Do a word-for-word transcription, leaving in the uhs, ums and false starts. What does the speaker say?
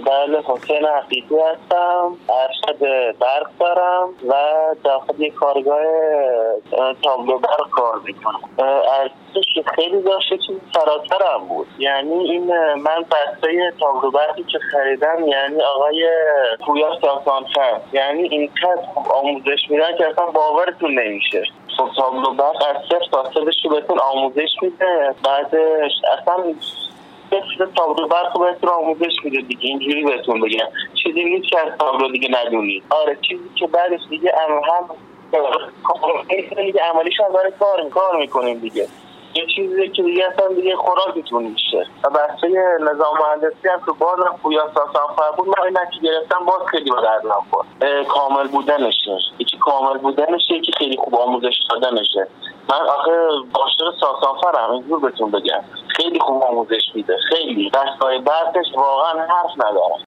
بله، حسین حقیقی هستم. ارشد برق دارم و داخل یک کارگاه تابلو برق کار میکنم. ارزشش خیلی داشته، چیز فراترم بود. یعنی این من بسته تابلو برقی که خریدم، یعنی آقای پویا ساسانفر، یعنی این قدر آموزش میدن که اصلا باورتون نمیشه. تابلو برق از صفر تا صدش رو بهتون آموزش میده، بعدش اصلا صفر تابلو برق رو بهتون آموزش میده دیگه. اینجوری بهتون بگم چیزی نیست که از تابلو دیگه ندونید. آره، چیزی که بعدش دیگه هم هم دیگه عملیش هم برای کار کار میکنیم دیگه. یه چیزی که دیگه اصلا دیگه خوراکتون میشه. و بحثه نظام مهندسی هم که بازم پویا ساسانفر بود، من این نتیجه گرفتم باز خیلی به دردم خورد. کامل بودنشه، یکی کامل بودنشه، یکی خیلی خوب آموزش دادنشه. من آخه عاشق ساسانفرم، اینجور بهتون بگم خیلی خوب آموزش میده، خیلی دستای برقش واقعا حرف نداره.